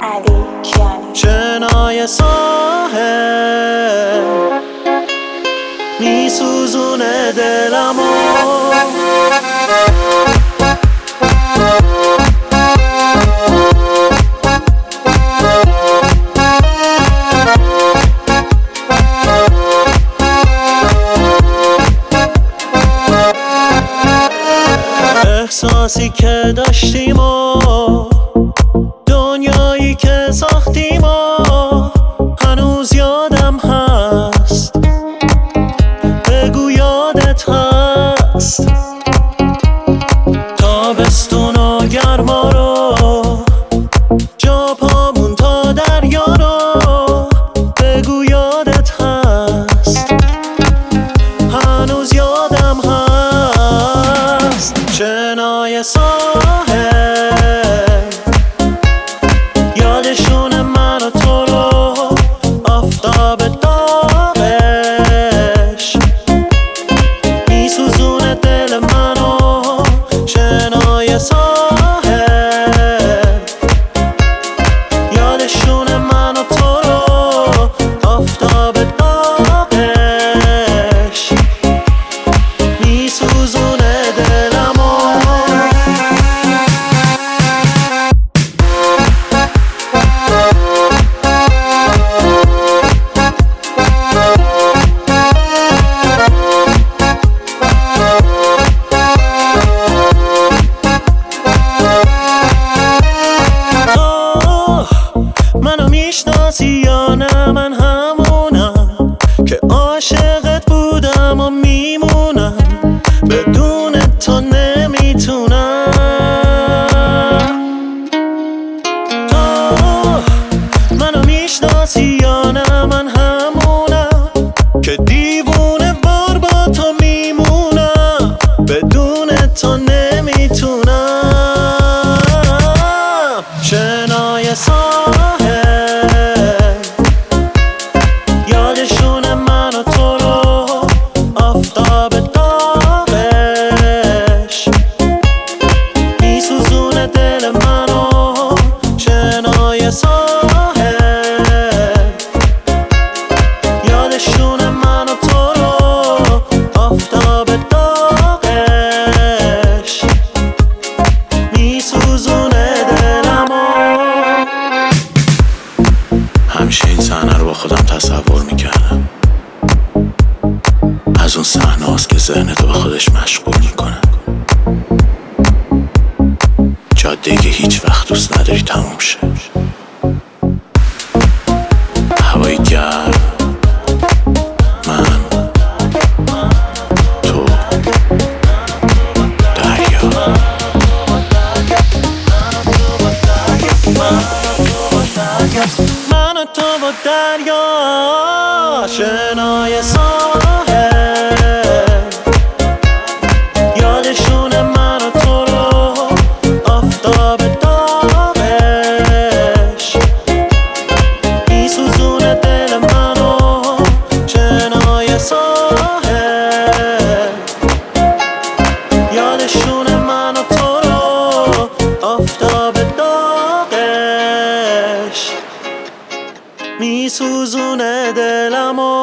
علی کیانی. شنای ساحل میسوزونه دلمو، احساسی که داشتیم و دنیایی که ساختیم و هنوز یادم هست. بگو یادت هست تابستون و گرما رو، جا پامون تا دریا رو. بگو یادت هست هنوز یادم هست. شنای ساحل یادشون من و تو رو، آفتاب داغش میسوزونه دل منو. شنای ساحل یادشون من و تو رو، آفتاب داغش میسوزونه دلمو. منو میشناسی یا نه؟ من همونم که عاشقت بودم و میمونم، بدون تو نمیتونم. تو منو میشناسی یا نه؟ من همونم که دیوونه بار با تو میمونم، بدون تو نمیتونم. شنای ساحل یادشون من و تو رو، آفتاب داغش میسوزونه دل منو. شنای ساحل یادشون من و تو رو، آفتاب داغش میسوزونه دلمو. همیشه این صحنه رو با خودم تصور میکردم، از اون صحنه هاست که ذهنتو به خودش مشغول میکنه. جاده‌ای که هیچ وقت دوست نداری تموم شه، هوای گرم، من، تو، دریا. من و تو با دریا. شنای ساحل یادشون من و تو رو، آفتاب داغش میسوزونه دل منو. شنای ساحل یادشون من و تو رو، آفتاب داغش میسوزونه دلمو.